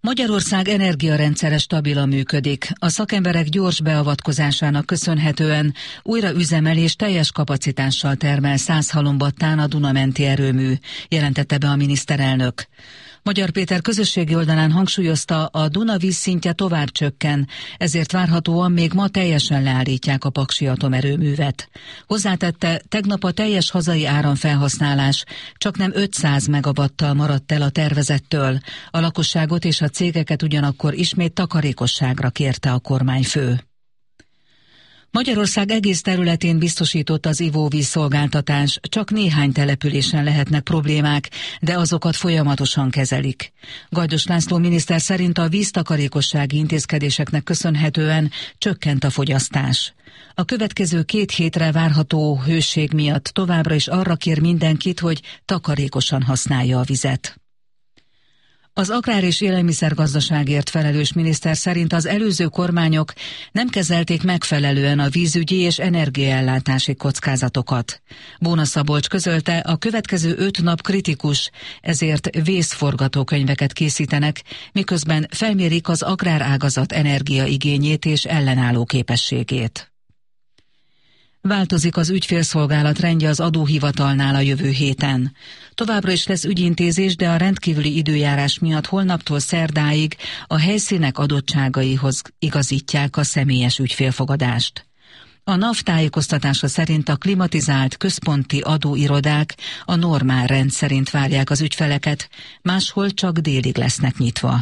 Magyarország energiarendszere stabilan működik. A szakemberek gyors beavatkozásának köszönhetően újra üzemel és teljes kapacitással termel 100 halombattán a Duna-menti erőmű, jelentette be a miniszterelnök. Magyar Péter közösségi oldalán hangsúlyozta, a Duna vízszintje tovább csökken, ezért várhatóan még ma teljesen leállítják a paksi atomerőművet. Hozzátette, tegnap a teljes hazai áramfelhasználás csaknem 500 megawattal maradt el a tervezettől. A lakosságot és a cégeket ugyanakkor ismét takarékosságra kérte a kormányfő. Magyarország egész területén biztosított az ivóvízszolgáltatás, csak néhány településen lehetnek problémák, de azokat folyamatosan kezelik. Gajdos László miniszter szerint a víztakarékossági intézkedéseknek köszönhetően csökkent a fogyasztás. A következő 2 hétre várható hőség miatt továbbra is arra kér mindenkit, hogy takarékosan használja a vizet. Az agrár- és élelmiszergazdaságért felelős miniszter szerint az előző kormányok nem kezelték megfelelően a vízügyi és energiaellátási kockázatokat. Bóna Szabolcs közölte, a következő 5 nap kritikus, ezért vészforgatókönyveket készítenek, miközben felmérik az agrárágazat energiaigényét és ellenálló képességét. Változik az ügyfélszolgálat rendje az adóhivatalnál a jövő héten. Továbbra is lesz ügyintézés, de a rendkívüli időjárás miatt holnaptól szerdáig a helyszínek adottságaihoz igazítják a személyes ügyfélfogadást. A NAV tájékoztatása szerint a klimatizált központi adóirodák a normál rend szerint várják az ügyfeleket, máshol csak délig lesznek nyitva.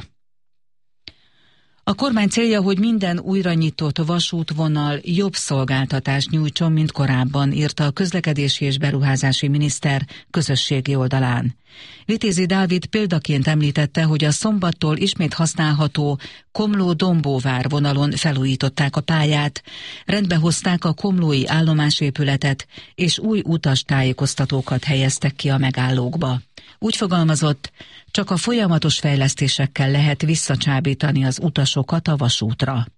A kormány célja, hogy minden újra nyitott vasútvonal jobb szolgáltatást nyújtson, mint korábban, írta a közlekedési és beruházási miniszter közösségi oldalán. Vitézi Dávid példaként említette, hogy a szombattól ismét használható Komló-Dombóvár vonalon felújították a pályát, rendbehozták a komlói állomásépületet, és új utastájékoztatókat helyeztek ki a megállókba. Úgy fogalmazott, csak a folyamatos fejlesztésekkel lehet visszacsábítani az utasokat a vasútra.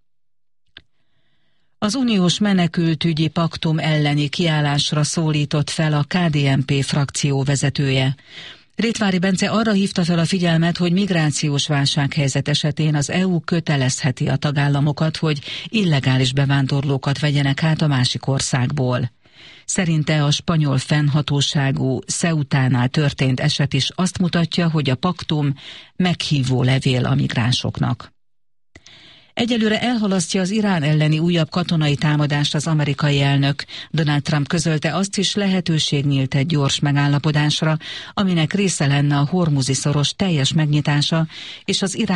Az uniós menekültügyi paktum elleni kiállásra szólított fel a KDNP frakció vezetője. Rétvári Bence arra hívta fel a figyelmet, hogy migrációs válsághelyzet esetén az EU kötelezheti a tagállamokat, hogy illegális bevándorlókat vegyenek át a másik országból. Szerinte a spanyol fennhatóságú Ceutánál történt eset is azt mutatja, hogy a paktum meghívó levél a migránsoknak. Egyelőre elhalasztja az Irán elleni újabb katonai támadást az amerikai elnök. Donald Trump közölte, azt is lehetőség nyílt egy gyors megállapodásra, aminek része lenne a Hormuzi szoros teljes megnyitása és az Irán